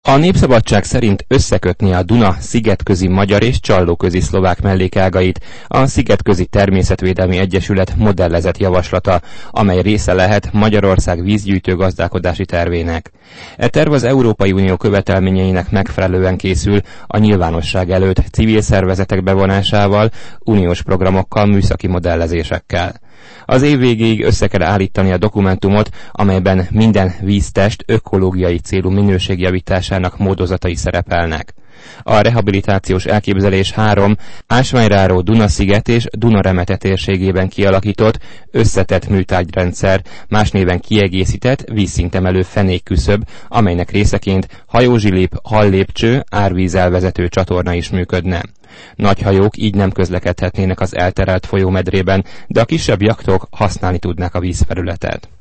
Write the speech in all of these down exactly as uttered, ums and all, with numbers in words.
A Népszabadság szerint összekötni a Duna szigetközi magyar és csallóközi szlovák mellékágait a Szigetközi Természetvédelmi Egyesület modellezett javaslata, amely része lehet Magyarország vízgyűjtő gazdálkodási tervének. E terv az Európai Unió követelményeinek megfelelően készül a nyilvánosság előtt civil szervezetek bevonásával, uniós programokkal, műszaki modellezésekkel. Az év végéig össze kell állítani a dokumentumot, amelyben minden víztest ökológiai célú minőségjavításának módozatai szerepelnek. A rehabilitációs elképzelés három ásványráró Dunasziget és Dunaremete térségében kialakított, összetett műtárgyrendszer, más néven kiegészített, vízszintemelő fenékküszöb, amelynek részeként hajózsilip, hallépcső, árvízelvezető csatorna is működne. Nagy hajók így nem közlekedhetnének az elterelt folyómedrében, de a kisebb jachtok használni tudnák a vízfelületet.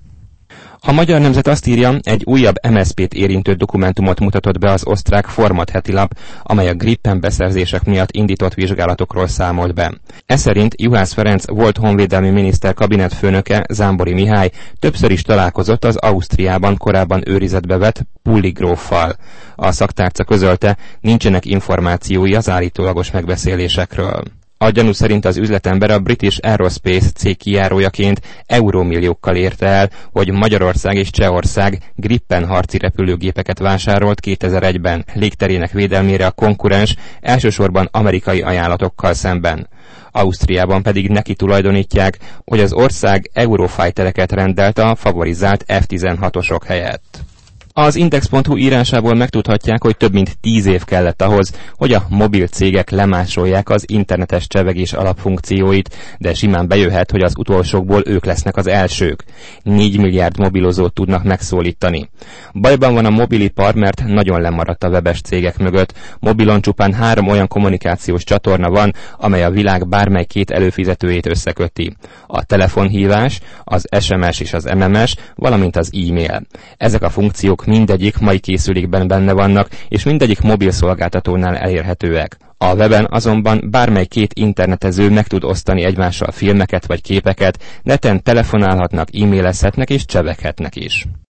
A Magyar Nemzet azt írja, egy újabb em es zé pét érintő dokumentumot mutatott be az osztrák Format hetilap, amely a Gripen beszerzések miatt indított vizsgálatokról számolt be. Ez szerint Juhász Ferenc volt honvédelmi miniszter kabinetfőnöke, Zámbori Mihály többször is találkozott az Ausztriában korábban őrizetbe vett Pulli gróffal. A szaktárca közölte, nincsenek információi az állítólagos megbeszélésekről. A gyanú szerint az üzletember a British Aerospace cég kijárójaként eurómilliókkal érte el, hogy Magyarország és Csehország Gripen harci repülőgépeket vásárolt kétezer-egyben légterének védelmére a konkurens, elsősorban amerikai ajánlatokkal szemben. Ausztriában pedig neki tulajdonítják, hogy az ország Eurofightereket rendelt a favorizált ef tizenhatosok helyett. Az Index pont hu írásából megtudhatják, hogy több mint tíz év kellett ahhoz, hogy a mobil cégek lemásolják az internetes csevegés alapfunkcióit, de simán bejöhet, hogy az utolsókból ők lesznek az elsők. négy milliárd mobilozót tudnak megszólítani. Bajban van a mobilipar, mert nagyon lemaradt a webes cégek mögött. Mobilon csupán három olyan kommunikációs csatorna van, amely a világ bármely két előfizetőjét összeköti. A telefonhívás, az es em es és az em em es, valamint az e-mail. Ezek a funkciók mindegyik mai készülékben benne vannak, és mindegyik mobil szolgáltatónál elérhetőek. A weben azonban bármely két internetező meg tud osztani egymással filmeket vagy képeket, neten telefonálhatnak, e-mailezhetnek és cseveghetnek is.